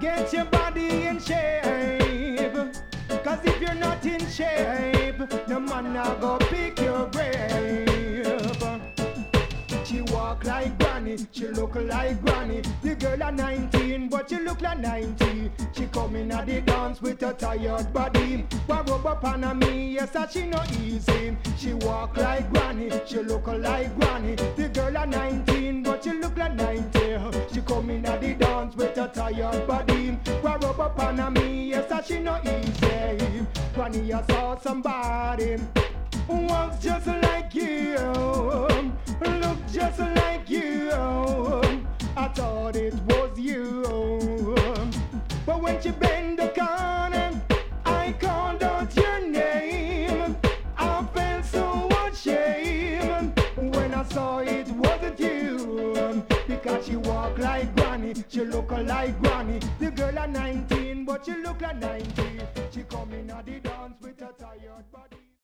Get your body in shape. Cause if you're not in shape, the man not go pick your grave. She walk like granny, she look like granny. The girl at 19, but she look like 90. She come in at the dance with a tired body. But rub up on me, yes, that she no easy. She walk like granny, she look like granny. The girl at 19, but she look like 90. She come in at the dance with a tired body. But rub up on me, yes, that she no easy. Granny, I saw somebody who walks just like you, look just like you. I thought it was you, but when she bent the corner, I called out your name. I felt so ashamed when I saw it wasn't you, because she walk like granny, she look like granny. The girl at 19, but she look like 90.